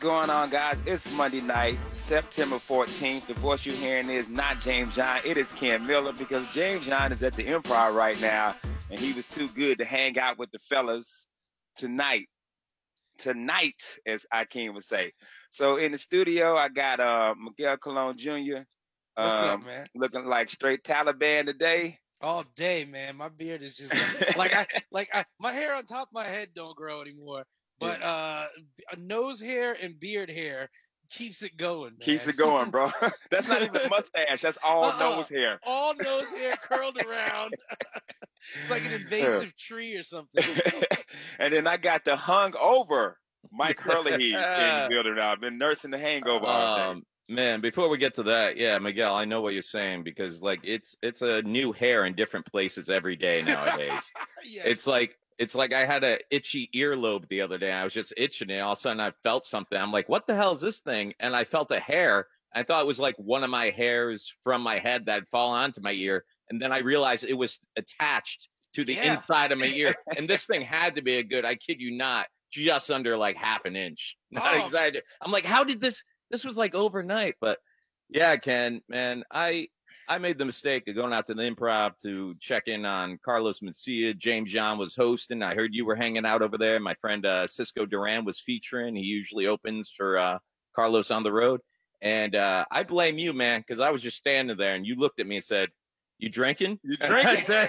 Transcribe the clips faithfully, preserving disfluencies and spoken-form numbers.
going on, guys? It's Monday night, September fourteenth. The voice you're hearing is not James John. It is Ken Miller, because James John is at the Improv right now, and he was too good to hang out with the fellas tonight. Tonight, as Akeem would say. So in the studio, I got uh, Miguel Colon Junior What's um, up, man? Looking like straight Taliban today. All day, man. My beard is just like I like I, my hair on top of my head don't grow anymore, but uh, nose hair and beard hair keeps it going. Man. Keeps it going, bro. That's not even a mustache. That's all uh-uh. nose hair. All nose hair curled around. It's like an invasive tree or something. And then I got the hungover Mike Hurley in the building now. I've been nursing the hangover all day. Um, man, before we get to that, yeah, Miguel, I know what you're saying, because like it's it's a new hair in different places every day nowadays. Yes. It's like it's like I had a itchy earlobe the other day. I was just itching it. All of a sudden, I felt something. I'm like, "What the hell is this thing?" And I felt a hair. I thought it was like one of my hairs from my head that had fallen onto my ear, and then I realized it was attached to the yeah. inside of my ear. And this thing had to be a good, I kid you not, just under like half an inch. Not oh. exactly. I'm like, how did this? This was like overnight, but yeah, Ken, man, I I made the mistake of going out to the Improv to check in on Carlos Mencia. James John was hosting. I heard you were hanging out over there. My friend uh, Cisco Duran was featuring. He usually opens for uh, Carlos on the road. And uh, I blame you, man, because I was just standing there and you looked at me and said, "You drinking? You drinking?"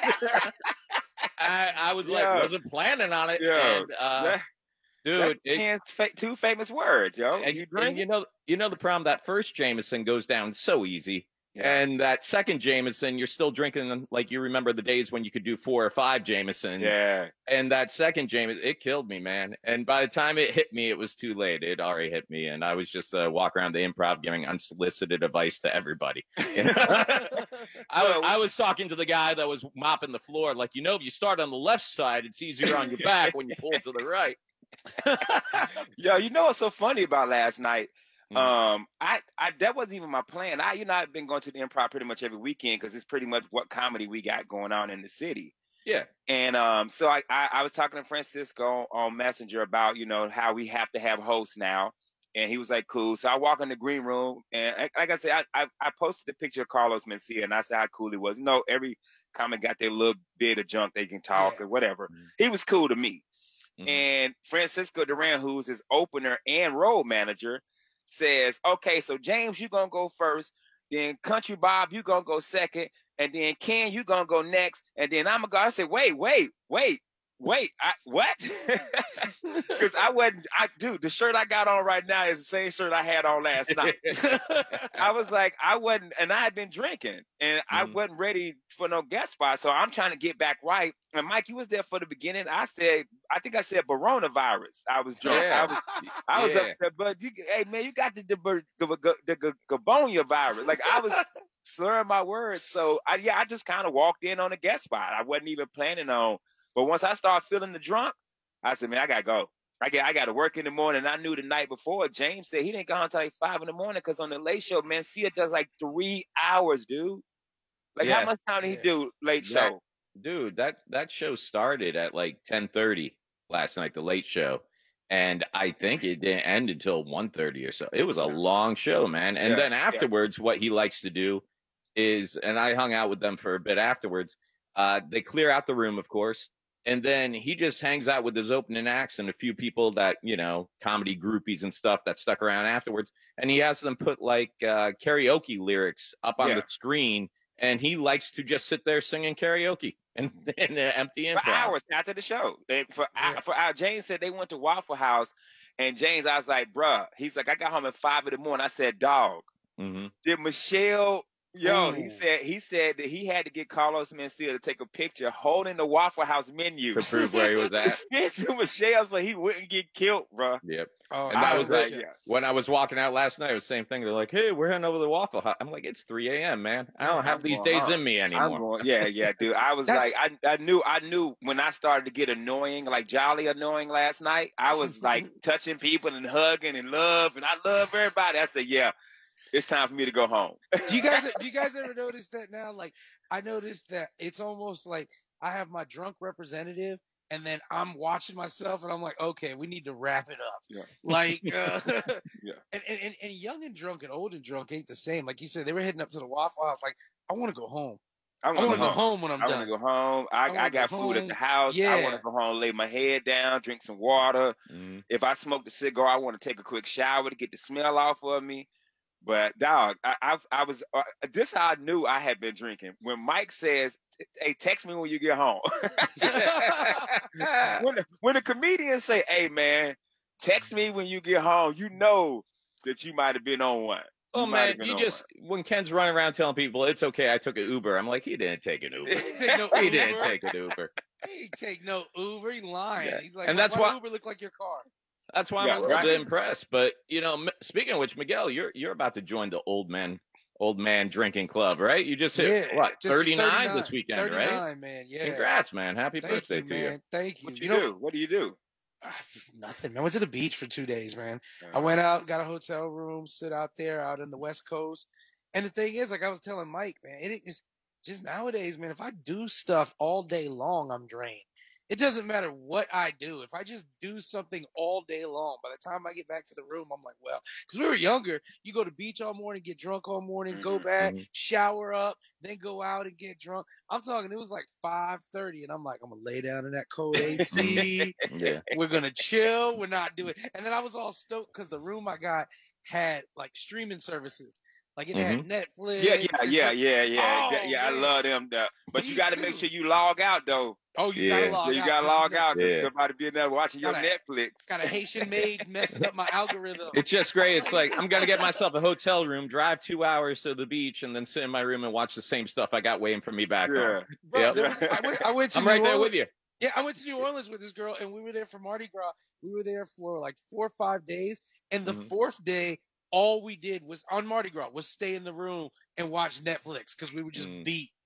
I, I was yeah. like, wasn't planning on it. Yeah. And, uh, yeah. Dude, That's it, two famous words, yo. And you, and you know, you know the problem. That first Jameson goes down so easy, yeah. and that second Jameson, you're still drinking like you remember the days when you could do four or five Jamesons. Yeah. And that second Jameson, it killed me, man. And by the time it hit me, it was too late. It already hit me, and I was just uh, walk around the Improv giving unsolicited advice to everybody. You know? I, I was talking to the guy that was mopping the floor, like, you know, if you start on the left side, it's easier on your back when you pull to the right. Yo, you know what's so funny about last night? Mm. Um, I, I that wasn't even my plan. I, you know, I've been going to the Improv pretty much every weekend because it's pretty much what comedy we got going on in the city. Yeah. And um, so I, I, I was talking to Francisco on Messenger about, you know, how we have to have hosts now, and he was like, "Cool." So I walk in the green room, and like I said, I, I, I posted the picture of Carlos Mencia, and I said how cool he was. You know, every comic got their little bit of junk they can talk yeah. or whatever. Mm. He was cool to me. Mm-hmm. And Francisco Duran, who's his opener and road manager, says, "Okay, so James, you're going to go first. Then Country Bob, you're going to go second. And then Ken, you're going to go next. And then I'm going to go." I said, wait, wait, wait, wait. I, what? Because I wasn't, I, dude, the shirt I got on right now is the same shirt I had on last night. I was like, I wasn't, and I had been drinking, and mm-hmm. I wasn't ready for no guest spot. So I'm trying to get back right. And Mike, you was there for the beginning. I said, I think I said coronavirus. I was drunk. Yeah. I was, I was yeah. up there, but you, hey man, you got the the the, the, the Gabonia virus. Like I was slurring my words. So I, yeah, I just kind of walked in on a guest spot. I wasn't even planning on. But once I started feeling the drunk, I said, man, I gotta go. I got I got to work in the morning. I knew the night before. James said he didn't go until like five in the morning because on the late show, Mencia does like three hours, dude. Like yeah. how much time did he do late that, show? Dude, that that show started at like ten thirty last night, the late show, and I think it didn't end until one thirty or so. It was a long show, man. And yeah, then afterwards, yeah. what he likes to do is, and I hung out with them for a bit afterwards. Uh, they clear out the room, of course. And then he just hangs out with his opening acts and a few people that, you know, comedy groupies and stuff that stuck around afterwards. And he has them put like uh, karaoke lyrics up on yeah. the screen. And he likes to just sit there singing karaoke and, and uh, empty improv. For hours after the show. They, for, yeah. for uh, James said they went to Waffle House. And James, I was like, bruh, he's like, I got home at five in the morning. I said, dog, mm-hmm. did Michelle... Yo, Ooh. he said he said that he had to get Carlos Mencia to take a picture holding the Waffle House menu to prove where he was at. Sent to Michelle so he wouldn't get killed, bro. Yep. Oh, and that was like yeah. when I was walking out last night. It was the same thing. They're like, "Hey, we're heading over to the Waffle House." I'm like, "It's three a.m., man. I don't have I'm these going, days uh, in me anymore." Going, yeah, yeah, dude. I was That's... like, I, I knew, I knew when I started to get annoying, like jolly annoying last night. I was like touching people and hugging and love, and I love everybody. I said, yeah. It's time for me to go home. do you guys do you guys ever notice that now? Like I noticed that it's almost like I have my drunk representative, and then I'm watching myself, and I'm like, okay, we need to wrap it up. Yeah. Like, uh, yeah. And, and and young and drunk and old and drunk ain't the same. Like you said, they were heading up to the Waffle House. Like, I want to go home. I I want to go go home when I'm I done. want to go home. I, I I, got go food home. at the house. Yeah. I want to go home, lay my head down, drink some water. Mm. If I smoke the cigar, I want to take a quick shower to get the smell off of me. But dog, I I, I was uh, this how I knew I had been drinking. When Mike says, "Hey, text me when you get home." when the, when the comedians say, "Hey man, text me when you get home," you know that you might have been on one. Oh man, you just one. when Ken's running around telling people it's okay, I took an Uber. I'm like, he didn't take an Uber. He didn't take no he Uber. didn't take an Uber. He didn't take no Uber. He lying. Yeah. He's like, and why, that's why why Uber look like your car. That's why yeah, I'm a little right. bit impressed. But you know, m- speaking of which, Miguel, you're you're about to join the old man old man drinking club, right? You just hit Yeah, what just thirty-nine, thirty-nine this weekend, thirty-nine, right? Man, yeah. Congrats, man! Happy Thank birthday you, to man. you. Thank you. What you, you, know, do? What do you do? Uh, nothing, man. Went to the beach for two days, man. Uh, I went out, got a hotel room, stood out there, out in the West Coast. And the thing is, like I was telling Mike, man, it is just nowadays, man. If I do stuff all day long, I'm drained. It doesn't matter what I do. If I just do something all day long, by the time I get back to the room, I'm like, well, because we were younger, you go to the beach all morning, get drunk all morning, mm-hmm. go back, mm-hmm. shower up, then go out and get drunk. I'm talking, it was like five thirty, and I'm like, I'm going to lay down in that cold A C. Yeah. We're going to chill. We're not doing it. And then I was all stoked because the room I got had like streaming services. Like it mm-hmm. had Netflix. Yeah, yeah, yeah, yeah, yeah. Oh, yeah, I man. love them. Though. But Me you got to too. make sure you log out, though. Oh, you Yeah. gotta log Yeah, you out. gotta log you know, out because Yeah. somebody be in there watching your Gotta- Netflix. Got a Haitian maid messing up my algorithm. It's just great. It's like I'm gonna get myself a hotel room, drive two hours to the beach, and then sit in my room and watch the same stuff I got waiting for me back Yeah. home. Bro, Yep. there was, I, went, I went to I'm New right there Orleans. with you. Yeah, I went to New Orleans with this girl, and we were there for Mardi Gras. We were there for like four or five days, and the Mhm. fourth day, all we did was on Mardi Gras was stay in the room and watch Netflix because we were just Mm. beat.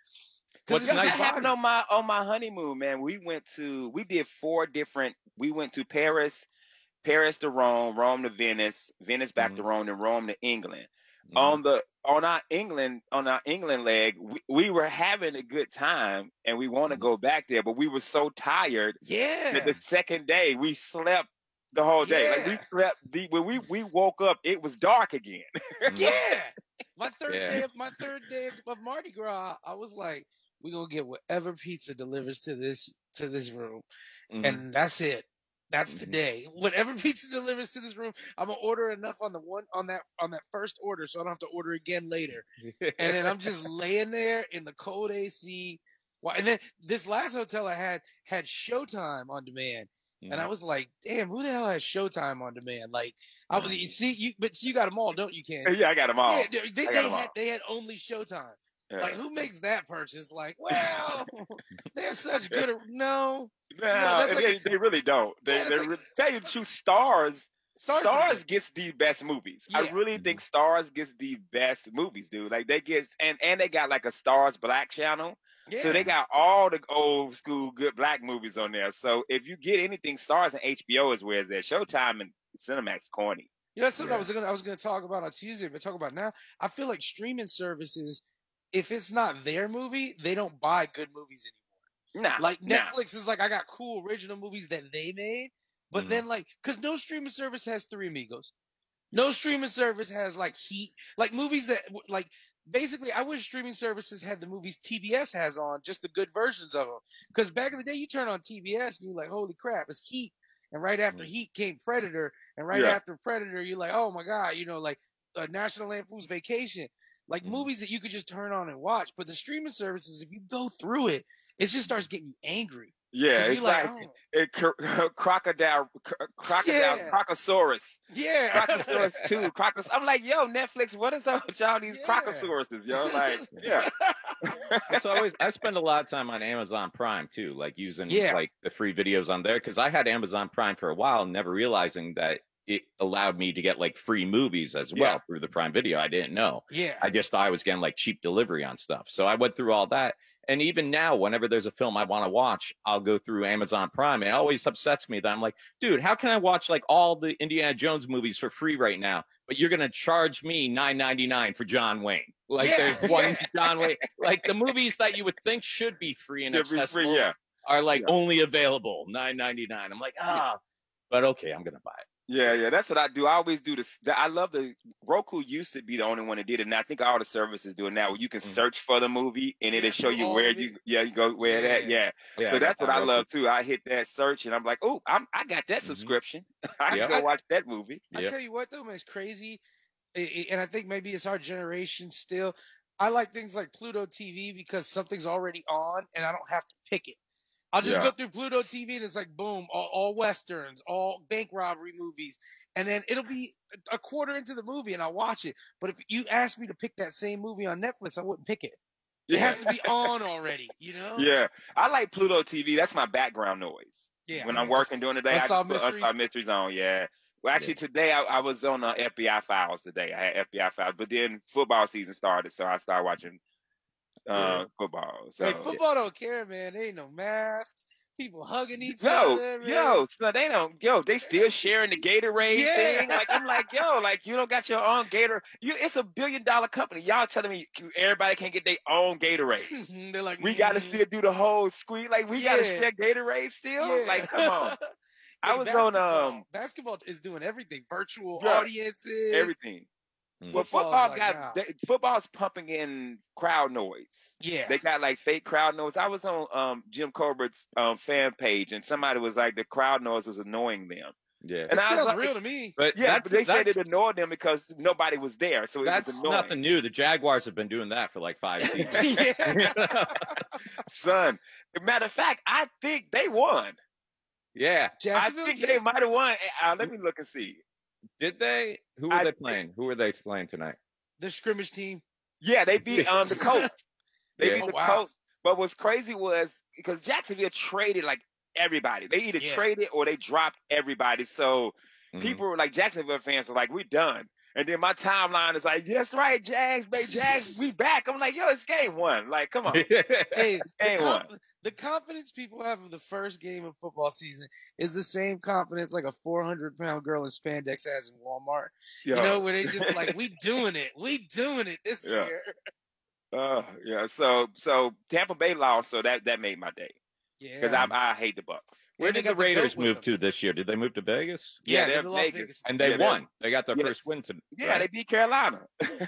What's it's That nice- happened on my on my honeymoon, man. We went to we did four different. We went to Paris, Paris to Rome, Rome to Venice, Venice back to Mhm. Rome, and Rome to England. Mhm. On the on our England on our England leg, we, we were having a good time, and we want to Mhm. go back there, but we were so tired Yeah, that the second day we slept the whole day. Like we Yeah. slept the when we we woke up, it was dark again. Mhm. yeah. My third Yeah. day, of, my third day of, of Mardi Gras, I was like, "We're gonna get whatever pizza delivers to this to this room." Mhm. And that's it. That's the Mhm. day. Whatever pizza delivers to this room, I'm gonna order enough on the one on that on that first order, so I don't have to order again later. And then I'm just laying there in the cold A C. Why- And then this last hotel I had had Showtime on demand, and I Mhm. was like, "Damn, who the hell has Showtime on demand?" Like, I was you see you, but you got them all, don't you, Ken? yeah, I got them all. Yeah, they, they, I got they 'em had all. they had only Showtime. Yeah. Like, who makes that purchase? Like, well, they're such good. No, No, that's they, like- they really don't. They, Yeah, that's they like- re- tell you the truth. Stars, Stars Stars, really do. gets the best movies. I Yeah. really think Stars gets the best movies, dude. Like they get, and and they got like a Stars Black channel, yeah. so they got all the old school good black movies on there. So if you get anything Stars and H B O is where it's at. Showtime and Cinemax corny. You know, that's something I Yeah. was gonna I was gonna talk about on Tuesday, but talk about now. I feel like streaming services, if it's not their movie, they don't buy good movies anymore. Nah, Like nah. Netflix is like, I got cool original movies that they made, but Mhm. then like, cause no streaming service has Three Amigos, no streaming service has like Heat, like movies that like basically. I wish streaming services had the movies T B S has on, just the good versions of them. Cause back in the day, you turn on T B S and you're like, holy crap, it's Heat. And right after Mhm. Heat came Predator, and right Yeah. after Predator, you're like, oh my god, you know, like uh, National Lampoon's Vacation, like Mhm. movies that you could just turn on and watch. But the streaming services, if you go through it, it just starts getting you angry. Yeah, 'Cause it's you're like, like, oh, it, cro- crocodile, cro- crocodile, Yeah. Crocosaurus. yeah, Crocosaurus too. Crocos. I'm like, yo, Netflix, what is up with y'all these Yeah. Crocosauruses, yo? Like, yeah. It's always I spend a lot of time on Amazon Prime too, like using Yeah. like the free videos on there because I had Amazon Prime for a while, never realizing that it allowed me to get like free movies as well Yeah. through the Prime Video. I didn't know. yeah. I just thought I was getting like cheap delivery on stuff. So I went through all that. And even now, whenever there's a film I want to watch, I'll go through Amazon Prime. And it always upsets me that I'm like, dude, how can I watch like all the Indiana Jones movies for free right now? But you're going to charge me nine ninety-nine for John Wayne. Like Yeah, there's one yeah. John Wayne, like the movies that you would think should be free and Should be free, accessible. yeah. are like Yeah. only available nine ninety-nine. I'm like, ah, but okay, I'm gonna buy it. Yeah, yeah, that's what I do. I always do this. I love the Roku used to be the only one that did it, and I think all the services do it now. Where you can Mhm. search for the movie and Yeah, it'll show through you all where of you, it. yeah, you go where that, Yeah. yeah. Yeah, So I got that's that what I Roku. love too. I hit that search and I'm like, oh, I'm I got that Mhm. subscription. I can Yep. go I, watch that movie. I Yep. tell you what though, man, it's crazy, I- I- and I think maybe it's our generation still. I like things like Pluto T V because something's already on and I don't have to pick it. I'll just Yeah. go through Pluto T V and it's like, boom, all, all westerns, all bank robbery movies. And then it'll be a quarter into the movie and I'll watch it. But if you asked me to pick that same movie on Netflix, I wouldn't pick it. It Yeah. has to be on already, you know? Yeah. I like Pluto T V. That's my background noise. Yeah. When I I'm mean, that's working during the day, I Unsolved just put Mysteries. Unsolved Mysteries on. Yeah. Well, actually, Yeah. today I, I was on uh, F B I Files today. I had F B I Files, but then football season started, so I started watching uh, Yeah. football. So Hey, football don't care, man. There ain't no masks. People hugging each Yo, other, man. yo, so they don't, yo, they still sharing the Gatorade Yeah. thing. Like, I'm like, yo, like, you don't got your own Gator. You, it's a billion dollar company. Y'all telling me everybody can't get their own Gatorade. They're like, We got to mm, still do the whole squeeze. Like, we got to yeah, share Gatorade still. yeah. Like, come on. I Hey, was on basketball. um Basketball is doing everything. Virtual yeah, audiences. everything. Mhm. Well, Football's football like, got nah. they, football's pumping in crowd noise. Yeah. They got like fake crowd noise. I was on um Jim Colbert's um fan page, and somebody was like the crowd noise was annoying them. Yeah. And It I was sounds like, real to me. But yeah, that's, but they said that's, it annoyed them because nobody was there, so it was that's annoying. nothing new. The Jaguars have been doing that for like five seasons. Yeah. Son, matter of fact, I think they won. Yeah. I Jacksonville, think yeah. they might have won. Uh, let me look and see. Did they? Who were I they think- playing? Who were they playing tonight? The scrimmage team. Yeah, they beat um the Colts. They Yeah. beat Oh, the wow. Colts. But what's crazy was because Jacksonville traded like everybody. They either Yeah. traded or they dropped everybody. So Mhm. people were like Jacksonville fans are like, we're done. And then my timeline is like, yes, right, Jags, baby, Jags, we back. I'm like, yo, it's game one. Like, come on. Hey, the, Game one. conf- the confidence people have of the first game of football season is the same confidence like a four hundred pound girl in spandex has in Walmart. Yo. You know, where they just like, we doing it. We doing it this Yeah. year. Uh, yeah. So, so Tampa Bay lost, so that that made my day Yeah. because I I hate the Bucks. Where And they did the got the Raiders goat with move them. to this year? Did they move to Vegas? Yeah, Yeah, they're they're the Las Vegas. Vegas. And they Yeah, they're- won. They got their yeah. first win to Yeah, they beat Carolina.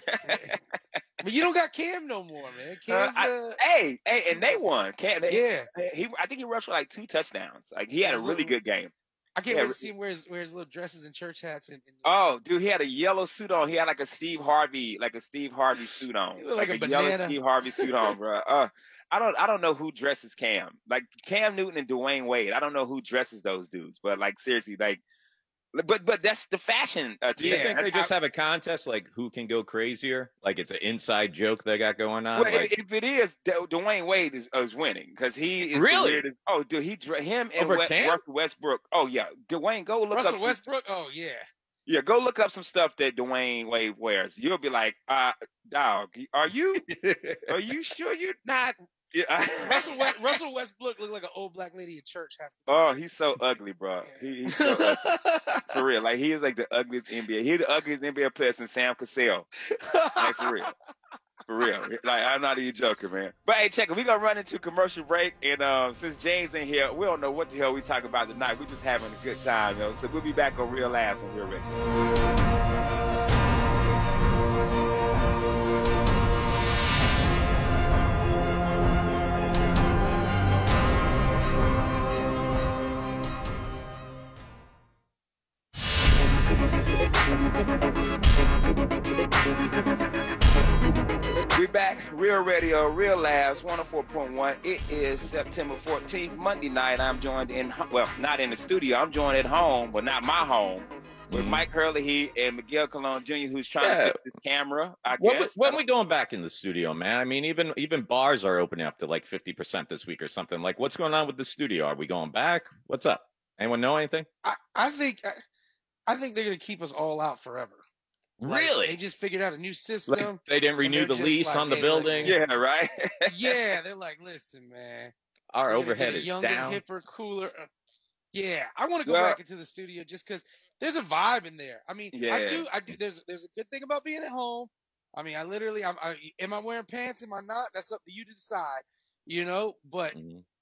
But you don't got Cam no more, man. Uh, Cam's, I- uh, hey, hey, and they won. Can't they? yeah. He, I think he rushed for like two touchdowns. Like he had a His really little- good game. I can't Yeah, wait to re- see him wear his, wear his little dresses and church hats. And, and Oh, dude, he had a yellow suit on. He had like a Steve Harvey, like a Steve Harvey suit on, He looked like a yellow banana. Steve Harvey suit on, bro. Uh, I don't, I don't know who dresses Cam. Like Cam Newton and Dwayne Wade. I don't know who dresses those dudes. But like seriously, like, but but that's the fashion. Uh, Do you team. think they That's just how- have a contest like who can go crazier? Like it's an inside joke they got going on? Well, like, if, if it is, D- Dwayne Wade is, is winning because he is Really? The weirdest, oh, dude, he dra- him and Over West, Cam? Russell Westbrook. Oh yeah, Dwayne, go look Russell up some, Westbrook? Oh, yeah. yeah, go look up some stuff that Dwayne Wade wears. You'll be like, uh, dog, are you are you sure you're not? Yeah. Russell, West, Russell Westbrook looked like an old black lady in church half the time. Oh, he's so ugly, bro. He, he's so ugly. For real. Like he is like the ugliest N B A. He's the ugliest N B A player since Sam Cassell. Like for real. For real. Like I'm not even joking, man. But hey, check it. We're gonna run into commercial break, and uh, since James ain't here, we don't know what the hell we talking about tonight. We're just having a good time, yo. So we'll be back on Real Laughs and Real Ready. We back, Real Radio, Real Laughs, one oh four point one. It is September fourteenth, Monday night. I'm joined in, well, not in the studio. I'm joined at home, but not my home, with Mhm. Mike Hurley and Miguel Colon Junior, who's trying Yeah. to fix this camera, I when, we, guess. when we going back in the studio, man? I mean, even even bars are opening up to like fifty percent this week or something. Like, what's going on with the studio? Are we going back? What's up? Anyone know anything? I, I think I, I think they're going to keep us all out forever. Like, Really? They just figured out a new system. Like, they didn't renew they're the just lease like, on the hey, building? like, Yeah, right? yeah, they're like, listen, man. Our we're gonna overhead get a is younger, down. hipper, cooler. uh, Yeah, I want to go Well- back into the studio just because there's a vibe in there. I mean, I Yeah. do, I do. There's there's a good thing about being at home. I mean, I literally, I'm, I, am I wearing pants? Am I not? That's up to you to decide. You know, but Mhm.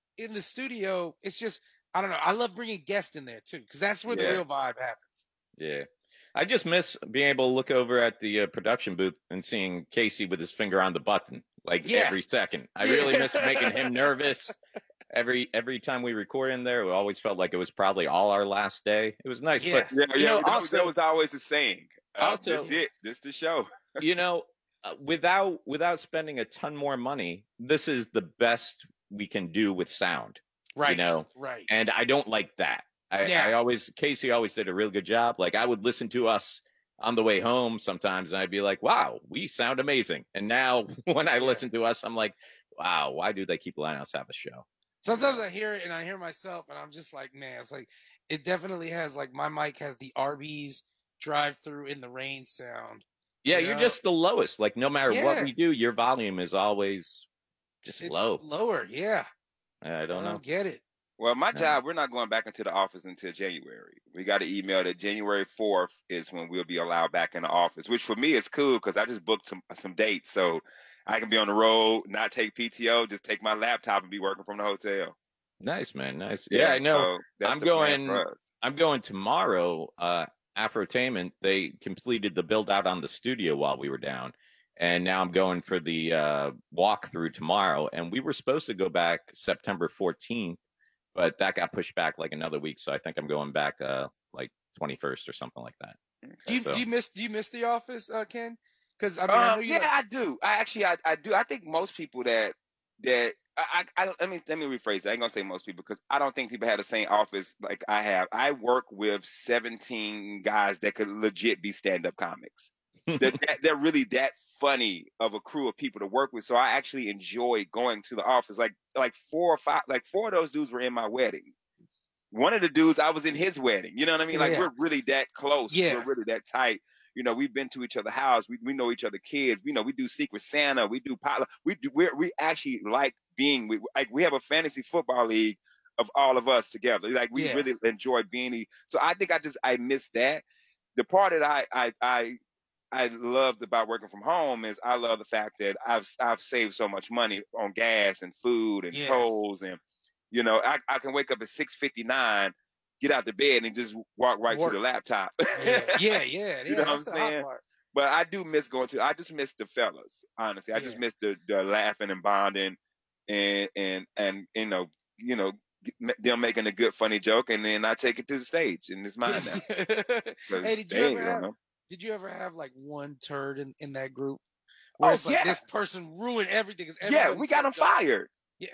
in the studio, it's just, I don't know. I love bringing guests in there too, because that's where Yeah. the real vibe happens. Yeah. I just miss being able to look over at the uh, production booth and seeing Casey with his finger on the button, like Yeah. every second. I Yeah. really miss making him nervous. Every every time we record in there, we always felt like it was probably all our last day. It was nice, Yeah. but Yeah, you yeah. know, that, was, also, that was always the saying. Uh, also, this it. This the show. you know, uh, without without spending a ton more money, this is the best we can do with sound. Right. You know, right. and I don't like that. I, Yeah. I always Casey always did a real good job. Like I would listen to us on the way home sometimes, and I'd be like, "Wow, we sound amazing." And now when I Yeah. listen to us, I'm like, "Wow, why do they keep letting us have a show?" Sometimes I hear it and I hear myself, and I'm just like, man, it's like it definitely has like my mic has the Arby's drive-through in the rain sound. Yeah, you you're know? just the lowest. Like no matter what Yeah. we do, your volume is always just It's low. lower. Yeah. I don't I know. don't get it. Well, my Yeah. job, we're not going back into the office until January. We got an email that January fourth is when we'll be allowed back in the office, which for me is cool because I just booked some some dates. So I can be on the road, not take P T O, just take my laptop and be working from the hotel. Nice, man. Nice. Yeah, yeah I know. So that's I'm the going. plan for us. I'm going tomorrow. Uh, Afrotainment. They completed the build out on the studio while we were down, and now I'm going for the uh, walkthrough tomorrow. And we were supposed to go back September fourteenth, but that got pushed back like another week. So I think I'm going back uh, like twenty-first or something like that. Okay. Do you So- do you miss do you miss the office, uh, Ken? Because I mean, Um, I know you. yeah, like- I do. I actually, I, I do. I think most people that that I, I, I don't. Let me let me rephrase. That. I ain't gonna say most people because I don't think people have the same office like I have. I work with seventeen guys that could legit be stand up comics. that, that they're really that funny of a crew of people to work with. So I actually enjoy going to the office. Like like four or five, like four of those dudes were in my wedding. One of the dudes, I was in his wedding. You know what I mean? Like Yeah. we're really that close. Yeah. We're really that tight. You know, we've been to each other's house. We we know each other kids. You know, we do Secret Santa. We do pilot. We do. We we actually like being. We like we have a fantasy football league of all of us together. Like we Yeah. really enjoy being. So I think I just I miss that. The part that I I I I loved about working from home is I love the fact that I've I've saved so much money on gas and food and Yeah. tolls and you know I, I can wake up at six fifty-nine, get out the bed and just walk right Work. to the laptop. Yeah, yeah, yeah. You yeah know that's what the I'm hot saying? part. But I do miss going to. I just miss the fellas. Honestly, I just Yeah. miss the, the laughing and bonding, and and and you know you know them making a good funny joke, and then I take it to the stage, and it's mine now. Hey, did you they ever don't have? know. Did you ever have like one turd in, in that group where Oh, it's like yeah. this person ruined everything? 'Cause Yeah, everybody we got him stepped up? fired. Yeah.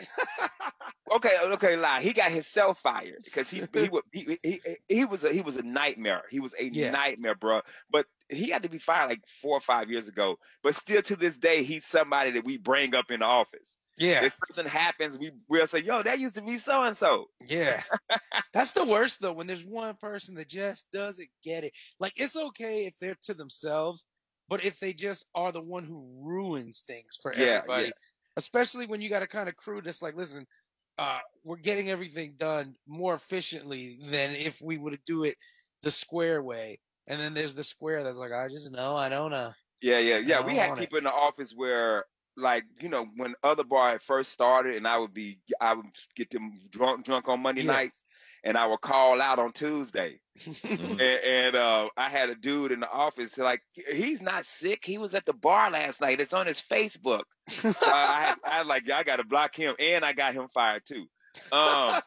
Okay, okay, lie. He got himself fired because he he wa- he he, he was a he was a nightmare. He was a Yeah. nightmare, bro. But he had to be fired like four or five years ago. But still, to this day, he's somebody that we bring up in the office. Yeah. If something happens, we we'll say, "Yo, that used to be so and so." Yeah. That's the worst though, when there's one person that just doesn't get it. Like it's okay if they're to themselves, but if they just are the one who ruins things for Yeah, everybody, yeah. especially when you got a kind of crew that's like, listen, uh, we're getting everything done more efficiently than if we would do it the square way. And then there's the square that's like, I just know, I don't know. Yeah, yeah, yeah. I We don't had want it. people in the office where, like, you know, when other bar had first started, and I would be, I would get them drunk, drunk on Monday Yeah. nights, and I would call out on Tuesday. Mhm. and, and uh, I had a dude in the office like, he's not sick. He was at the bar last night. It's on his Facebook. So I, had, I had like, I got to block him, and I got him fired too. Um,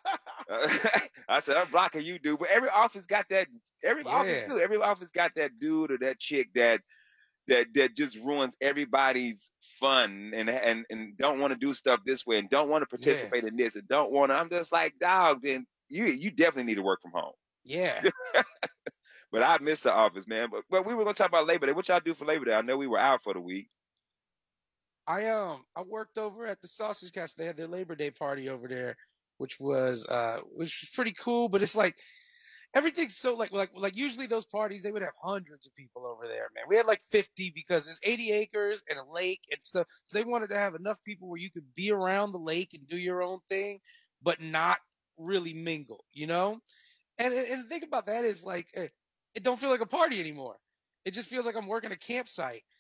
I said, I'm blocking you, dude. But every office got that. Every office Yeah. too. Every office got that dude or that chick that that that just ruins everybody's fun and and and don't want to do stuff this way and don't want to participate in this and don't want to. I'm just like, dog. Then you you definitely need to work from home. Yeah. But I miss the office, man. But but we were gonna talk about Labor Day. What y'all do for Labor Day? I know we were out for the week. I um I worked over at the Sausage Cast. They had their Labor Day party over there, which was uh which was pretty cool. But it's like everything's so like like like usually those parties they would have hundreds of people over there, man. We had like fifty because there's eighty acres and a lake and stuff. So they wanted to have enough people where you could be around the lake and do your own thing, but not really mingle, you know. And and the thing about that is like eh, it don't feel like a party anymore. It just feels like I'm working a campsite.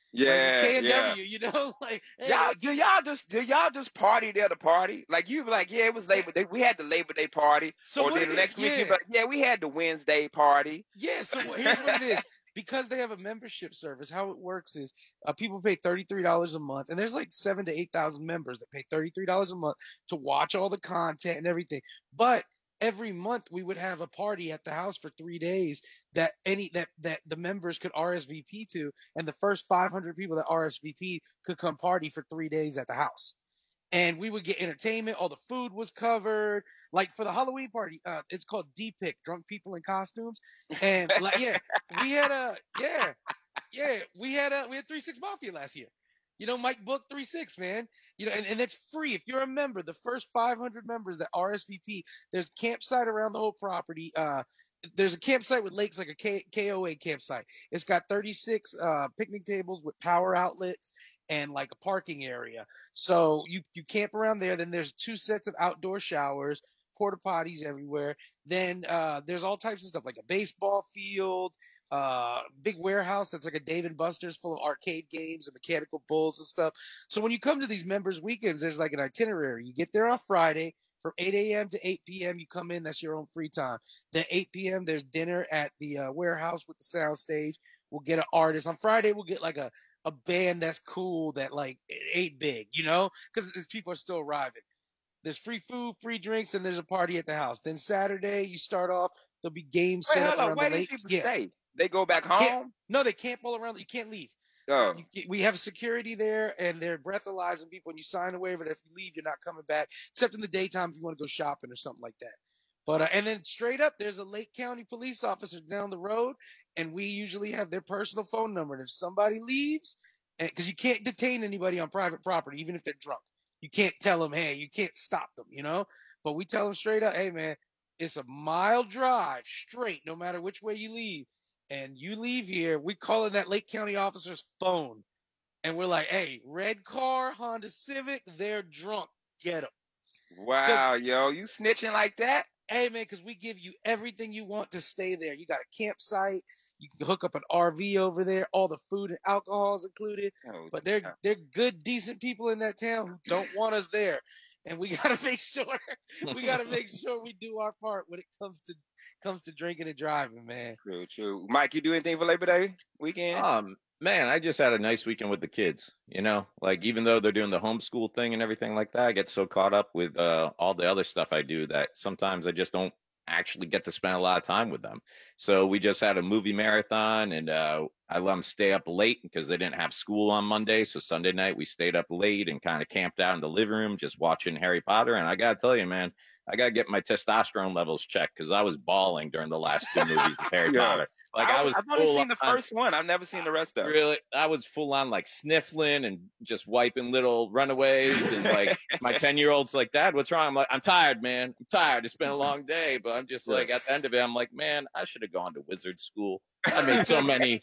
Yeah, like K and yeah. W, you know, like hey, Y'all, like, do y'all just do y'all just party there to party? Like you be like, yeah, it was Labor Day. We had the Labor Day party, so or what then it the is, next week you be yeah, like, yeah, we had the Wednesday party. yeah. So wh- here's what it is. Because they have a membership service, how it works is uh, people pay thirty-three dollars a month, and there's like seven to eight thousand members that pay thirty-three dollars a month to watch all the content and everything. But every month we would have a party at the house for three days that any that that the members could R S V P to, and the first five hundred people that R S V P could come party for three days at the house. And we would get entertainment. All the food was covered. Like for the Halloween party, uh, it's called D-Pick, drunk people in costumes. And like, yeah, we had a, yeah, yeah, we had a, we had three six Mafia last year. You know, Mike booked three six, man. You know, and, and that's free. If you're a member, the first five hundred members that R S V P, there's campsite around the whole property. Uh, there's a campsite with lakes, like a K- KOA campsite. It's got thirty-six uh, picnic tables with power outlets and like a parking area. So you you camp around there. Then there's two sets of outdoor showers, porta potties everywhere. Then uh, there's all types of stuff like a baseball field, uh, big warehouse that's like a Dave and Buster's full of arcade games and mechanical bulls and stuff. So when you come to these members weekends, there's like an itinerary. You get there on Friday from eight a.m. to eight p.m. You come in. That's your own free time. Then eight p.m. there's dinner at the uh, warehouse with the sound stage. We'll get an artist on Friday. We'll get like a a band that's cool that like ain't big, you know, because people are still arriving. There's free food, free drinks, and there's a party at the house. Then Saturday you start off. There'll be games Wait, set up hold up. around the Where these lake. people Yeah, stay? They go uh, back can't, home. no, they camp all around. You can't leave. Oh, You, we have security there, and they're breathalyzing people. When you sign a waiver that if you leave, you're not coming back, except in the daytime if you want to go shopping or something like that. But uh, and then straight up, there's a Lake County police officer down the road, and we usually have their personal phone number. And if somebody leaves, because you can't detain anybody on private property, even if they're drunk, you can't tell them, hey, you can't stop them, you know. But we tell them straight up, hey, man, it's a mile drive straight, no matter which way you leave. And you leave here, we call it that Lake County officer's phone. And we're like, hey, red car, Honda Civic, they're drunk. Get them. wow, yo, you snitching like that? Hey, man, because we give you everything you want to stay there. You got a campsite. You can hook up an R V over there. All the food and alcohol is included. Oh, But they're yeah. they're good, decent people in that town who don't want us there. And we gotta make sure we gotta make sure we do our part when it comes to comes to drinking and driving, man. True, true. Mike, you do anything for Labor Day weekend? Um, man, I just had a nice weekend with the kids. You know, like even though they're doing the homeschool thing and everything like that, I get so caught up with uh, all the other stuff I do that sometimes I just don't actually get to spend a lot of time with them. So we just had a movie marathon, and uh, I let them stay up late because they didn't have school on Monday. So Sunday night we stayed up late and kind of camped out in the living room just watching Harry Potter. And I gotta tell you, man, I gotta get my testosterone levels checked because I was bawling during the last two movies of Harry Yeah. Potter. Like I, I, was I've only full seen the on- first one. I've never seen the rest of it. Really, I was full on like sniffling and just wiping little runaways. And like my ten year old's like, Dad, what's wrong? I'm like, I'm tired, man. I'm tired. It's been a long day. But I'm just like, at the end of it, I'm like, man, I should have gone to wizard school. I made so many,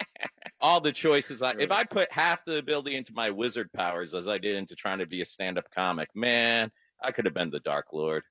all the choices. I, if I put half the ability into my wizard powers as I did into trying to be a stand up comic, man, I could have been the Dark Lord.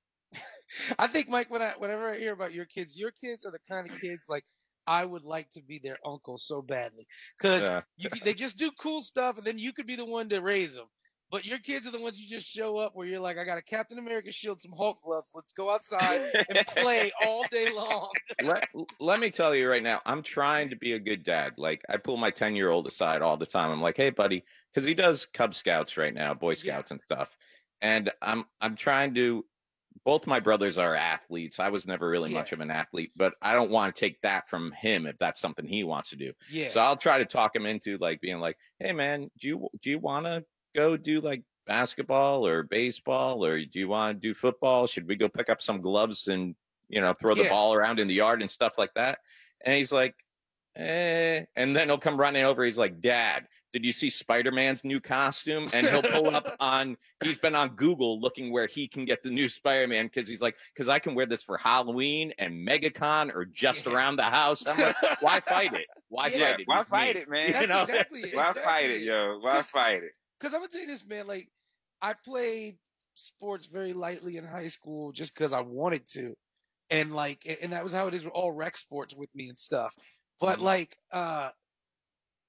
I think, Mike, when I whenever I hear about your kids, your kids are the kind of kids like I would like to be their uncle so badly because Yeah. you they just do cool stuff, and then you could be the one to raise them. But your kids are the ones you just show up where you're like, I got a Captain America shield, some Hulk gloves. Let's go outside and play all day long. let, let me tell you right now, I'm trying to be a good dad. Like I pull my ten year old aside all the time. I'm like, hey buddy, because he does Cub Scouts right now, Boy Scouts Yeah. and stuff. And I'm I'm trying to, both my brothers are athletes. I was never really Yeah. much of an athlete, but I don't want to take that from him if that's something he wants to do. Yeah. So I'll try to talk him into like being like, hey man, do you do you want to go do like basketball or baseball, or do you want to do football? Should we go pick up some gloves and, you know, throw the Yeah. ball around in the yard and stuff like that? And he's like, eh. And then he'll come running over. He's like, Dad, did you see Spider-Man's new costume? And he'll pull up on, he's been on Google looking where he can get the new Spider-Man because he's like, because I can wear this for Halloween and MegaCon or just Yeah. around the house. I'm like, why fight it? Why Yeah. fight it? Why He's fight me. it, man? That's You know? exactly it. Why exactly fight it, yo? Why Cause- fight it? Because I'm gonna tell you this, man. Like, I played sports very lightly in high school just because I wanted to, and like, and that was how it is with all rec sports with me and stuff. But Mhm. like, uh,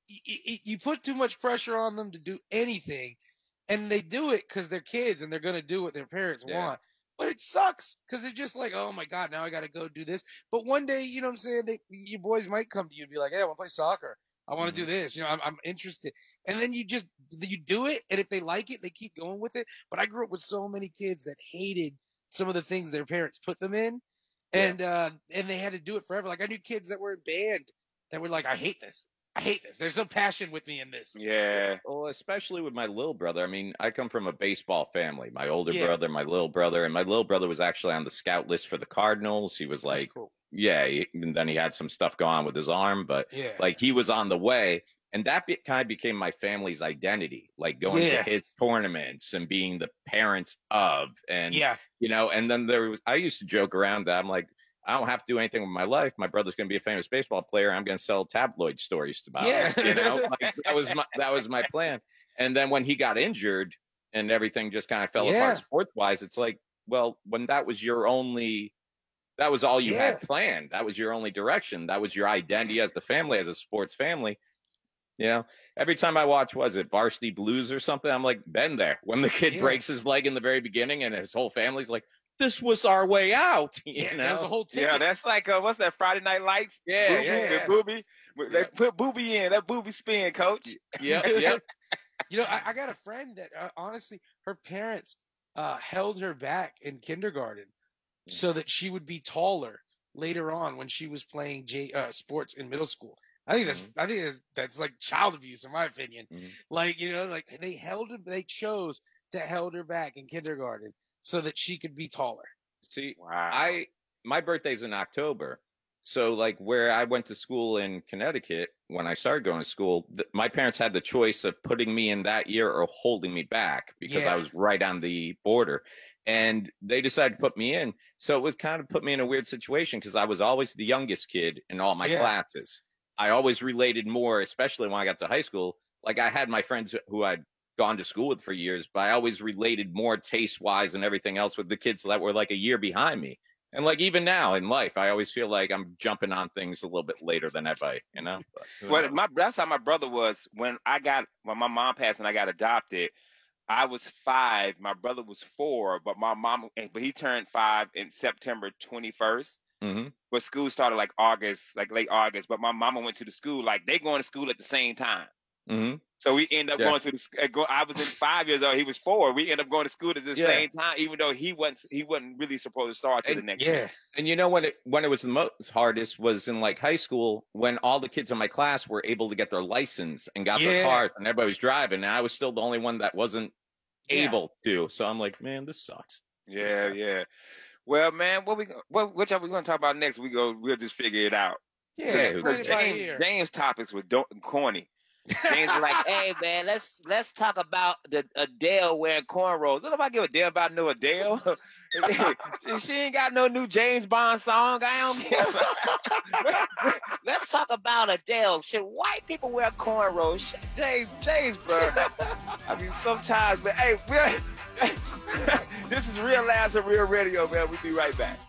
you, you put too much pressure on them to do anything, and they do it because they're kids and they're going to do what their parents Yeah. want. But it sucks because they're just like, oh my God, now I got to go do this. But one day, you know what I'm saying? They, your boys might come to you and be like, hey, I want to play soccer. I want to Mhm. do this. You know, I'm, I'm interested. And then you just, you do it. And if they like it, they keep going with it. But I grew up with so many kids that hated some of the things their parents put them in. And, uh, and they had to do it forever. Like I knew kids that were in band that were like, I hate this. I hate this. There's no passion with me in this. Yeah. Well, especially with my little brother. I mean, I come from a baseball family. My older Yeah. brother, my little brother, and my little brother was actually on the scout list for the Cardinals. He was That's like, cool. yeah, he, and then he had some stuff going on with his arm, but Yeah. like he was on the way. And that be, kind of became my family's identity, like going Yeah. to his tournaments and being the parents of, and, Yeah. you know, and then there was, I used to joke around that I'm like, I don't have to do anything with my life. My brother's going to be a famous baseball player. I'm going to sell tabloid stories about Yeah. it. You know, like, that was my, that was my plan. And then when he got injured and everything just kind of fell Yeah. apart sports wise, it's like, well, when that was your only, that was all you Yeah. had planned. That was your only direction. That was your identity as the family, as a sports family. You know, every time I watch, was it Varsity Blues or something? I'm like, been there. When the kid Yeah. breaks his leg in the very beginning and his whole family's like, this was our way out. You Yeah, know? that was a whole ticket. Yeah, that's like uh, what's that? Friday Night Lights. Yeah, Booby, yeah, yeah. Booby. They Yep. put Booby in. That Booby spin, coach. Yep, yep. You know, I, I got a friend that uh, honestly, her parents uh, held her back in kindergarten so that she would be taller later on when she was playing J, uh, sports in middle school. I think that's, I think that's, that's like child abuse, in my opinion. Mhm. Like, you know, like they held her, they chose to held her back in kindergarten so that she could be taller. See, Wow. I my birthday's in October, so like where I went to school in Connecticut when I started going to school, th- my parents had the choice of putting me in that year or holding me back because Yeah. I was right on the border, and they decided to put me in. So it was kind of put me in a weird situation because I was always the youngest kid in all my Yeah. classes. I always related more, especially when I got to high school. Like I had my friends who I'd gone to school with for years, but I always related more taste wise and everything else with the kids that were like a year behind me. And like even now in life, I always feel like I'm jumping on things a little bit later than everybody, you know. But who Well, knows? my that's how my brother was when I got when my mom passed and I got adopted. I was five. My brother was four, but my mom, but he turned five in September twenty-first. Mhm. But school started like August, like late August. But my mama went to the school, like they going to school at the same time. Mhm. So we end up Yeah. going to the. sc- uh, Go, I was in five years old. He was four. We end up going to school at the Yeah. same time, even though he wasn't. He wasn't really supposed to start to the And- next Yeah. year. And you know when it when it was the most hardest was in like high school when all the kids in my class were able to get their license and got Yeah. their cars and everybody was driving, and I was still the only one that wasn't Yeah. able to. So I'm like, man, this sucks. Yeah, sucks. yeah. Well, man, what we what which are we going to talk about next? We go. We'll just figure it out. Yeah. who Play Because it by James, ear. James topics were don't, corny. James was like, "Hey man, let's let's talk about the Adele wearing cornrows. Don't nobody give a damn about no Adele. she, she ain't got no new James Bond song. I don't care. Let's talk about Adele. Should white people wear cornrows? Shit, James, James, bro. I mean, sometimes, but hey, we're, this is Real Laughs and Real Radio, man. We'll be right back."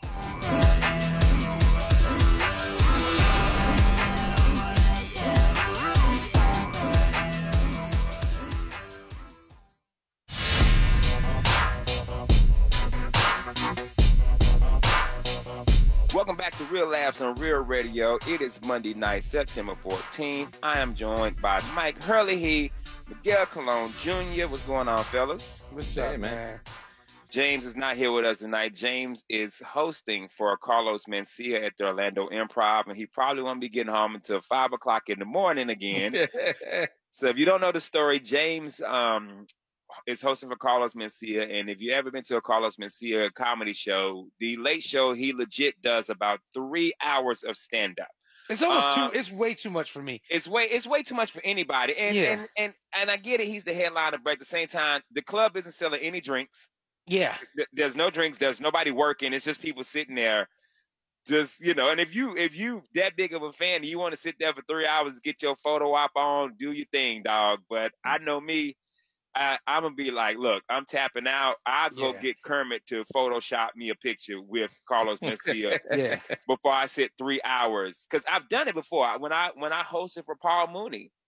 Welcome back to Real Laughs on Real Radio. It is Monday night, September fourteenth. I am joined by Mike Hurley, Miguel Colon Junior What's going on, fellas? What's Hey, up, man. man? James is not here with us tonight. James is hosting for Carlos Mencia at the Orlando Improv, and he probably won't be getting home until five o'clock in the morning again. So if you don't know the story, James um, is hosting for Carlos Mencia, and if you ever been to a Carlos Mencia comedy show, the late show, he legit does about three hours of stand-up. It's almost Uh, too. It's way too much for me. It's way it's way too much for anybody, and Yeah. and, and and I get it. He's the headliner, but at the same time, the club isn't selling any drinks. Yeah. Th- There's no drinks. There's nobody working. It's just people sitting there. Just, you know, and if you if you that big of a fan and you want to sit there for three hours, get your photo op on, do your thing, dog. But I know me, I, I'm gonna be like, look, I'm tapping out. I'll go Yeah. get Kermit to Photoshop me a picture with Carlos Mencia Yeah. before I sit three hours, because I've done it before. When I when I hosted for Paul Mooney,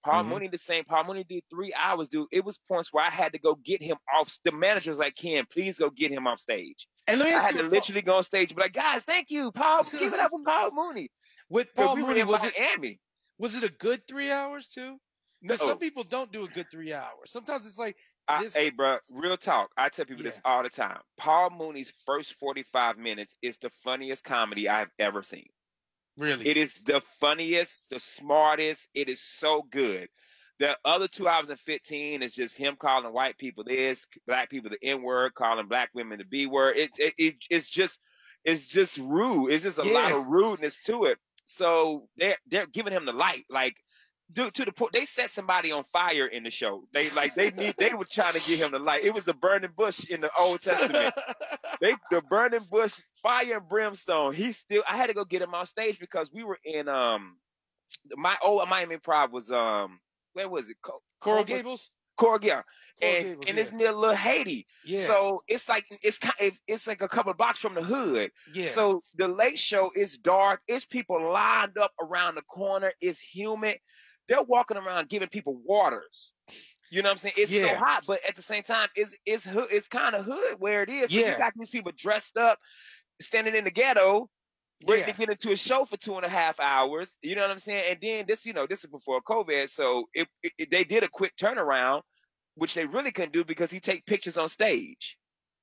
Paul Mhm. Mooney the same. Paul Mooney did three hours, dude. It was points where I had to go get him off. The manager was like, Ken, please go get him off stage. And let me I ask had you, to with Paul, literally go on stage and be like, guys, thank you, Paul. Give it up with Paul Mooney. with Because Paul we were Mooney, in was it Miami. was it a good three hours too? Because No. some people don't do a good three hours. Sometimes it's like I, this. hey, bro, real talk. I tell people Yeah. this all the time. Paul Mooney's first forty-five minutes is the funniest comedy I've ever seen. Really? It is the funniest, the smartest. It is so good. The other two hours and fifteen is just him calling white people this, black people the N word, calling black women the B word. It, it, it it's just it's just rude. It's just a lot Yeah. of rudeness to it. So they're they're giving him the light, like dude, to the point they set somebody on fire in the show. They like they need they were trying to give him the light. It was the burning bush in the Old Testament. They the burning bush, fire and brimstone. He still I had to go get him on stage because we were in um my old Miami Improv was um where was it? Co- Coral Cobra? Gables? Coral, yeah. Coral and Gables, and yeah. it's near Little Haiti. Yeah. So it's like it's kind of, it's like a couple of blocks from the hood. Yeah. So the late show is dark. It's people lined up around the corner. It's humid. They're walking around giving people waters. You know what I'm saying? It's so Yeah. hot, but at the same time, it's it's hood, it's kind of hood where it is. So Yeah. you got these people dressed up, standing in the ghetto, ready Yeah. to get into a show for two and a half hours. You know what I'm saying? And then this, you know, this is before COVID, so it, it they did a quick turnaround, which they really couldn't do because he take pictures on stage.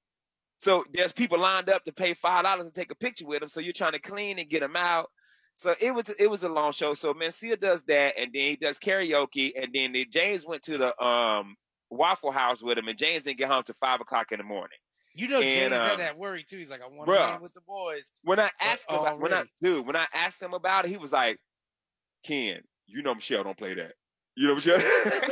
So there's people lined up to pay five dollars to take a picture with him. So you're trying to clean and get him out. So it was it was a long show. So Mencia does that, and then he does karaoke, and then the, James went to the um Waffle House with him, and James didn't get home till five o'clock in the morning. You know, And, James had um, that worry too. He's like, I want bruh, to hang with the boys. When I asked him, But about, when I already. dude, when I asked him about it, he was like, "Ken, you know Michelle don't play that. You know Michelle,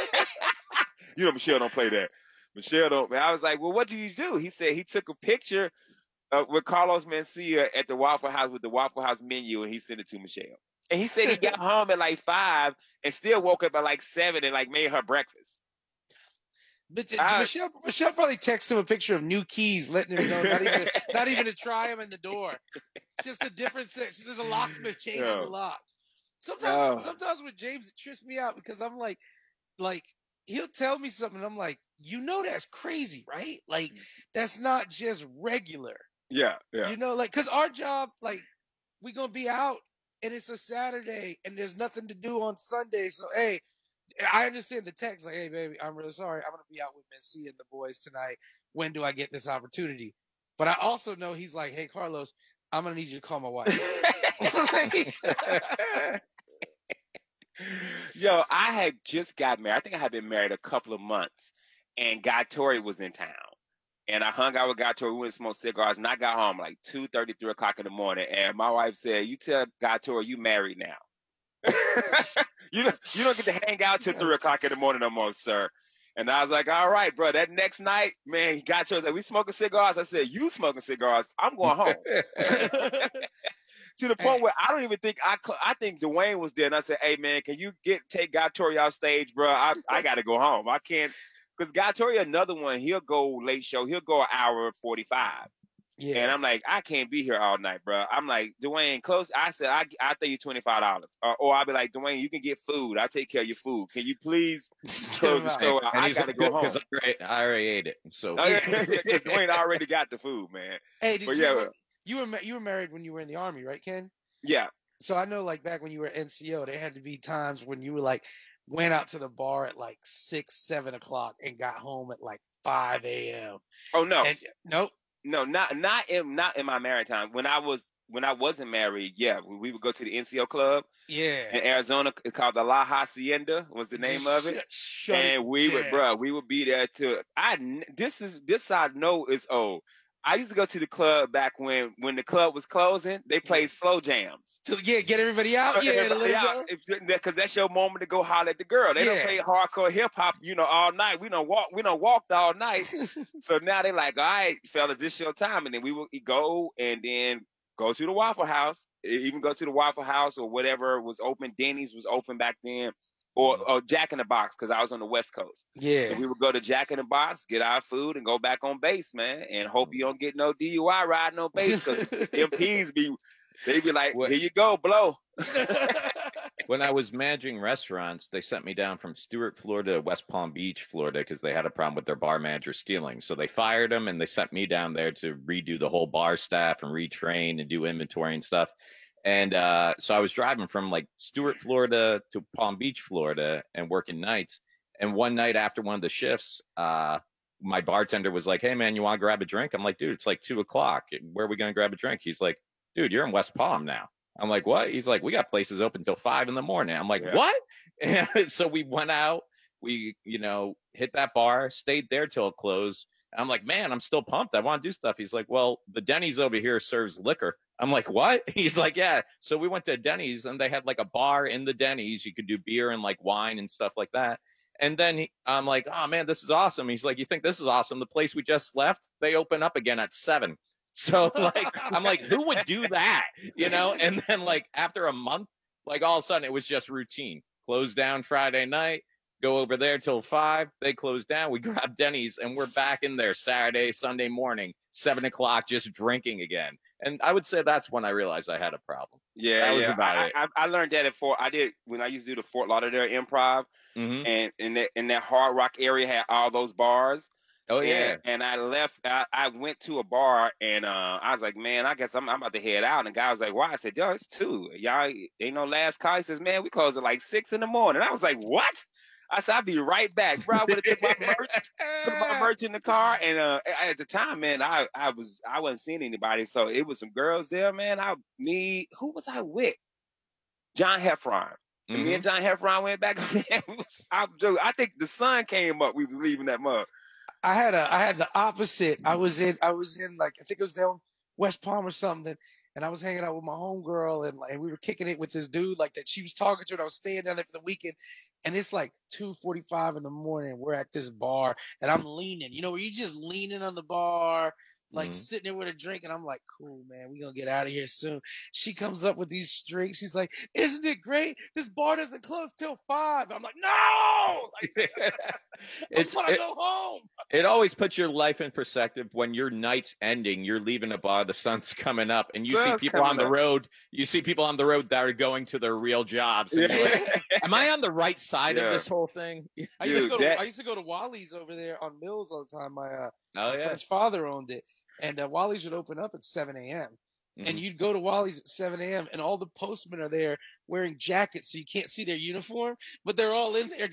you know Michelle don't play that. Michelle don't." I was like, "Well, what do you do?" He said he took a picture uh, with Carlos Mencia at the Waffle House with the Waffle House menu, and he sent it to Michelle. And he said he got home at like five and still woke up at like seven and like made her breakfast. But I- Michelle, Michelle probably texted him a picture of new keys, letting him know not even not even to try him in the door. It's just a different section. There's a locksmith changing Yeah. the lock. Sometimes, Oh. sometimes with James, it trips me out because I'm like, like he'll tell me something, and I'm like, you know, that's crazy, right? Like that's not just regular. Yeah, yeah. You know, like because our job, like we gonna be out, and it's a Saturday, and there's nothing to do on Sunday. So hey. I understand the text, like, hey, baby, I'm really sorry. I'm going to be out with Messi and the boys tonight. When do I get this opportunity? But I also know he's like, hey, Carlos, I'm going to need you to call my wife. Yo, I had just got married. I think I had been married a couple of months, and Guy Tori was in town. And I hung out with Guy Tori. We went to smoke cigars, and I got home like two thirty, three o'clock in the morning. And my wife said, you tell Guy Tori you married now. you don't you don't get to hang out till three o'clock in the morning no more, sir. And I was like, all right, bro. That next night, man, he got to us like, we smoking cigars. I said, you smoking cigars? I'm going home. To the point Hey. where I don't even think I cou- I think Dwayne was there, and I said, hey man, can you get take Guy Tori off stage, bro? I I got to go home. I can't because Guy Tori another one. He'll go late show. He'll go an hour forty-five. Yeah. And I'm like, I can't be here all night, bro. I'm like, Dwayne, close. I said, I I pay you twenty-five dollars, or, or I'll be like, Dwayne, you can get food. I'll take care of your food. Can you please close the show? And I he's got to like, go "Good, home. 'cause I already, I already ate it." So Oh, yeah, yeah, 'cause Dwayne already got the food, man. Hey, did But you, yeah, when- you were ma- you were married when you were in the Army, right, Ken? Yeah. So I know, like back when you were at N C O, there had to be times when you were like went out to the bar at like six, seven o'clock and got home at like five a.m. Oh no. And nope. No, not not in not in my married time. When I was when I wasn't married, yeah, we, we would go to the N C O club Yeah. in Arizona. It's called the La Hacienda. Was the name Just of it? shut- shut And it we would, down. bro, we would be there till I. kn- This is this I know is old. I used to go to the club back when when the club was closing. They played Yeah. slow jams. To, yeah, get everybody out. Yeah, to let 'em go. because that's your moment to go holler at the girl. They Yeah. don't play hardcore hip hop, you know, all night. We don't walk. We don't walked all night. So now they like, all right, fellas, this your time. And then we would go and then go to the Waffle House, even go to the Waffle House or whatever was open. Denny's was open back then, or, or Jack in the Box because I was on the West Coast. Yeah. So we would go to Jack in the Box, get our food, and go back on base, man, and hope you don't get no D U I riding on base because M Ps be, they be like, What- here you go, blow. when I was managing restaurants, they sent me down from Stuart, Florida to West Palm Beach, Florida, because they had a problem with their bar manager stealing. So they fired him and they sent me down there to redo the whole bar staff and retrain and do inventory and stuff. And uh, so I was driving from like Stuart, Florida to Palm Beach, Florida, and working nights. And one night after one of the shifts, uh, my bartender was like, "Hey, man, you want to grab a drink?" I'm like, "Dude, it's like two o'clock. Where are we going to grab a drink?" He's like, "Dude, you're in West Palm now." I'm like, "What?" He's like, "We got places open till five in the morning." I'm like, yeah. "What?" And so we went out. We, you know, hit that bar, stayed there till it closed. And I'm like, "Man, I'm still pumped. I want to do stuff." He's like, "Well, the Denny's over here serves liquor." I'm like, "What?" He's like, "Yeah." So we went to Denny's and they had like a bar in the Denny's. You could do beer and like wine and stuff like that. And then he, I'm like, "Oh man, this is awesome." He's like, "You think this is awesome? The place we just left, they open up again at seven." So like, I'm like, who would do that? You know? And then like after a month, like all of a sudden it was just routine. Close down Friday night, go over there till five. They close down. We grab Denny's and we're back in there Saturday, Sunday morning, seven o'clock, just drinking again. And I would say that's when I realized I had a problem. Yeah, that was yeah. about I, it. I, I learned that at Fort. I did when I used to do the Fort Lauderdale Improv, mm-hmm. and in that in that Hard Rock area had all those bars. Oh yeah. And, and I left. I, I went to a bar, and uh, I was like, "Man, I guess I'm, I'm about to head out." And the guy was like, "Why?" I said, "Yo, it's two. Y'all ain't no last call." He says, "Man, we close at like six in the morning." I was like, "What?" I said, "I'll be right back, bro." I would have took my merch, put my merch in the car, and uh, at the time, man, I, I was I wasn't seeing anybody, so it was some girls there, man. I me who was I with? John Heffron. And mm-hmm. me and John Heffron went back. Man, was, I, I think the sun came up. We was leaving that mug. I had a I had the opposite. I was in I was in like I think it was down West Palm or something, and I was hanging out with my homegirl, and like we were kicking it with this dude like that she was talking to, and I was staying down there for the weekend. And it's like two forty-five in the morning. We're at this bar, and I'm leaning. You know, where you just leaning on the bar, like mm-hmm. sitting there with a drink, and I'm like, "Cool, man, we gonna get out of here soon." She comes up with these drinks. She's like, "Isn't it great? This bar doesn't close till five." I'm like, "No, like, it's, I want to it, go home." It always puts your life in perspective when your night's ending. You're leaving a bar, the sun's coming up, and you Sun's see people on the up. road. You see people on the road that are going to their real jobs. And you're like, am I on the right side yeah. of this whole thing? I used, Dude, to go that... to, I used to go to Wally's over there on Mills all the time. My, uh, oh, my yeah. friend's father owned it. And uh, Wally's would open up at seven a.m. Mm-hmm. And you'd go to Wally's at seven a.m. and all the postmen are there wearing jackets so you can't see their uniform, but they're all in there.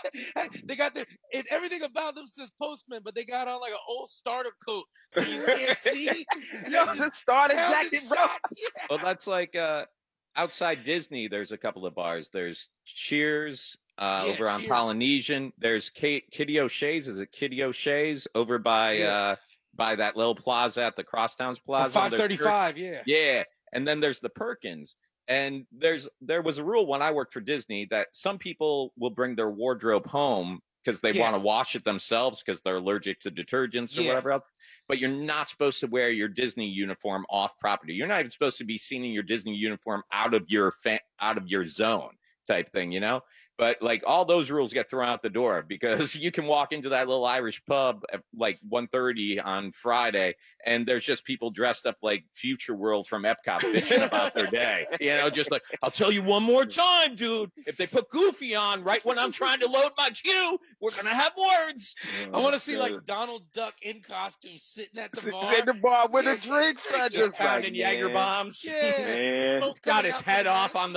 They got their, it, everything about them says postman, but they got on like an old starter coat so you can't see. And Yo, the starter jacket, bro. Yeah. Well, that's like uh, outside Disney, there's a couple of bars. There's Cheers. Uh, yeah, over on Cheers. Polynesian. There's Kate, Kitty O'Shea's. Is it Kitty O'Shea's over by yeah. uh, by that little plaza at the Crosstowns Plaza? five thirty-five, yeah. Yeah. And then there's the Perkins. And there's there was a rule when I worked for Disney that some people will bring their wardrobe home because they yeah. want to wash it themselves because they're allergic to detergents or yeah. whatever else. But you're not supposed to wear your Disney uniform off property. You're not even supposed to be seen in your Disney uniform out of your fa- out of your zone type thing, you know? But like all those rules get thrown out the door because you can walk into that little Irish pub at like one thirty on Friday and there's just people dressed up like Future World from Epcot bitching about their day. You know, just like, "I'll tell you one more time, dude. If they put Goofy on right when I'm trying to load my queue, we're going to have words." I want to see like Donald Duck in costume sitting at the bar. At the bar with the drinks. I just pounding like, Jaeger bombs. Yeah. Got his head off on the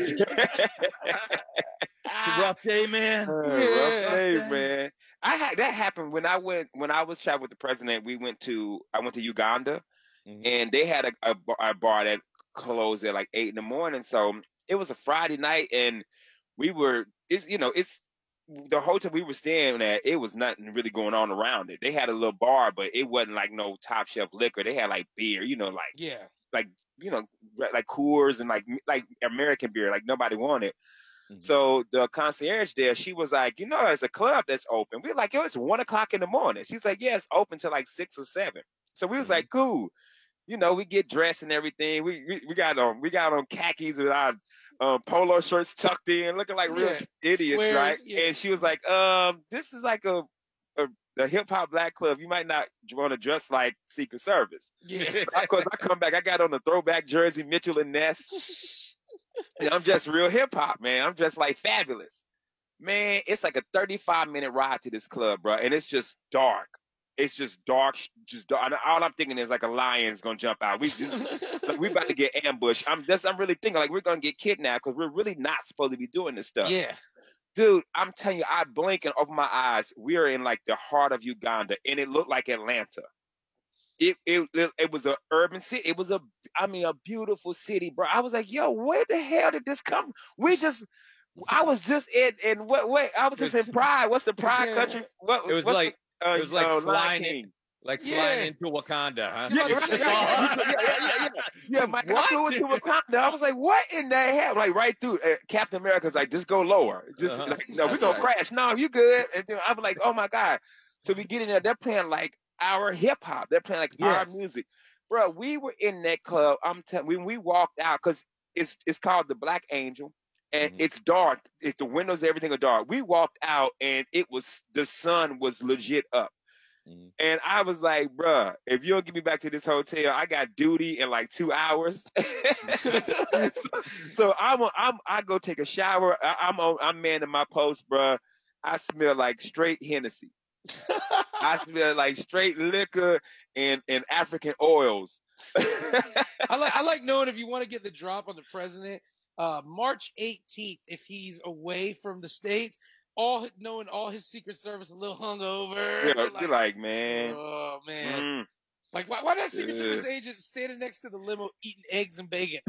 bar. It's a rough day, man. Uh, yeah. Rough day, man. I had that happened when I went when I was traveling with the president. We went to I went to Uganda, mm-hmm. and they had a, a, a bar that closed at like eight in the morning. So it was a Friday night, and we were it's you know it's the hotel we were staying at. It was nothing really going on around it. They had a little bar, but it wasn't like no top shelf liquor. They had like beer, you know, like yeah, like you know, like Coors and like like American beer, like nobody wanted. Mm-hmm. So the concierge there, she was like, "You know, there's a club that's open." We were like, "Yo, it's one o'clock in the morning." She's like, "Yeah, it's open till like six or seven." So we was mm-hmm. like, "Cool." You know, we get dressed and everything. We we, we got on we got on khakis with our um, polo shirts tucked in, looking like real yeah. idiots, Squares, right? Yeah. And she was like, "Um, this is like a a, a hip hop black club. You might not want to dress like Secret Service." Yeah. So of course, I come back. I got on the throwback jersey, Mitchell and Ness. I'm just real hip hop, man. I'm just like Fabulous. Man, it's like a thirty-five minute ride to this club, bro. And it's just dark. It's just dark, just dark. And all I'm thinking is like a lion's gonna jump out. We just like, we about to get ambushed. I'm just I'm really thinking like we're gonna get kidnapped because we're really not supposed to be doing this stuff. Yeah. Dude, I'm telling you, I blink and open my eyes. We are in like the heart of Uganda, and it looked like Atlanta. It it it was an urban city. It was a I mean a beautiful city, bro. I was like, yo, where the hell did this come? We just I was just in in what what I was just in Pride. What's the Pride Yeah. country? What It was what's like the, uh, it was like uh, flying Lion in, King. like Yeah. flying into Wakanda, huh? Yeah, It's right, just- yeah, yeah, yeah, yeah, yeah. Yeah, Mike, I What? flew into Wakanda. I was like, what in the hell? Like right through. Uh, Captain America's like, just go lower. Just Uh-huh. like, no, we're That's gonna right. crash. No, you good. And then I'm like, oh my God. So we get in there. They're playing like our hip hop. They're playing like our Yes. music, bro. We were in that club. I'm telling. When we walked out, cause it's it's called the Black Angel, and Mhm. it's dark. It's the windows, everything are dark. We walked out, and it was the sun was legit up. Mhm. And I was like, bruh, if you don't get me back to this hotel, I got duty in like two hours. so, so I'm, a, I'm, I go take a shower. I, I'm on, I'm manning my post, bruh. I smell like straight Hennessy. I smell like straight liquor and, and African oils. I like I like knowing if you want to get the drop on the president, uh, March eighteenth, if he's away from the States, all knowing all his Secret Service a little hungover. Yeah, they're you're like, man. oh man, Mm. like why why that Secret Yeah. Service agent standing next to the limo eating eggs and bacon?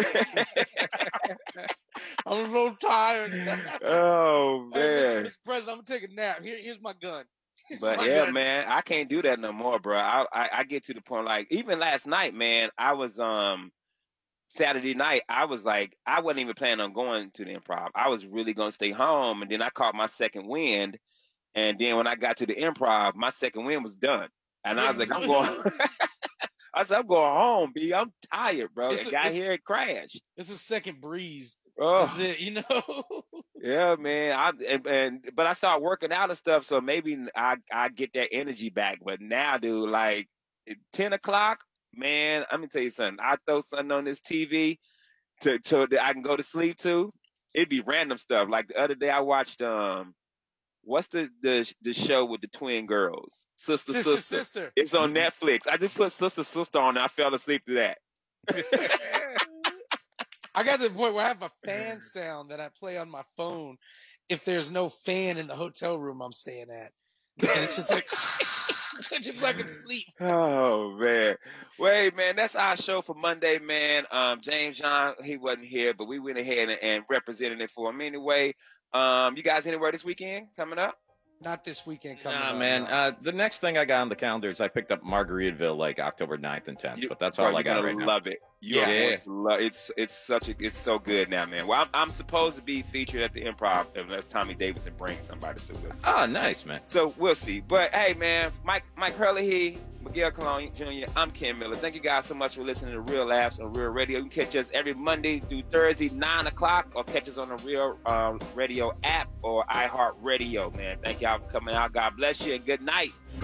I'm so tired. Oh Hey, man. Mister President, I'm gonna take a nap. Here, here's my gun. Here's But my yeah, gun. man, I can't do that no more, bro. I, I I get to the point like even last night, man. I was um Saturday night. I was like, I wasn't even planning on going to the Improv. I was really gonna stay home, and then I caught my second wind. And then when I got to the Improv, my second wind was done, and I was like, I'm going. I said, I'm going home, B. I'm tired, bro. It's I a- got it's- here and crashed. It's a second breeze. Oh. That's it, you know. Yeah, man. I and, and but I start working out and stuff, so maybe I I get that energy back. But now, dude, like at ten o'clock, man. Let me tell you something. I throw something on this T V to to that I can go to sleep to. It'd be random stuff. Like the other day, I watched um, what's the the the show with the twin girls, Sister Sister, Sister. sister. It's on Netflix. I just put Sister Sister on, and I fell asleep to that. I got to the point where I have a fan sound that I play on my phone if there's no fan in the hotel room I'm staying at. And it's just like, just so I can sleep. Oh man. Wait, man, that's our show for Monday, man. Um, James John, he wasn't here, but we went ahead and, and represented it for him anyway. Um, you guys anywhere this weekend coming up? Not this weekend coming Nah, up. man. no. Uh, the next thing I got on the calendar is I picked up Margaritaville like October ninth and tenth, You- but that's bro, all I you're got gonna right now. love it. You're Yeah. going to love it's it's such a it's so good now, man. Well, I'm, I'm supposed to be featured at the Improv unless Tommy Davidson brings somebody, so we'll see. Oh, nice, man. So we'll see. But hey, man, Mike Mike Hurley, Miguel Colon Junior I'm Ken Miller. Thank you guys so much for listening to Real Laughs on Real Radio. You can catch us every Monday through Thursday, nine o'clock, or catch us on the Real uh, Radio app or iHeartRadio, man. Thank y'all for coming out. God bless you and good night.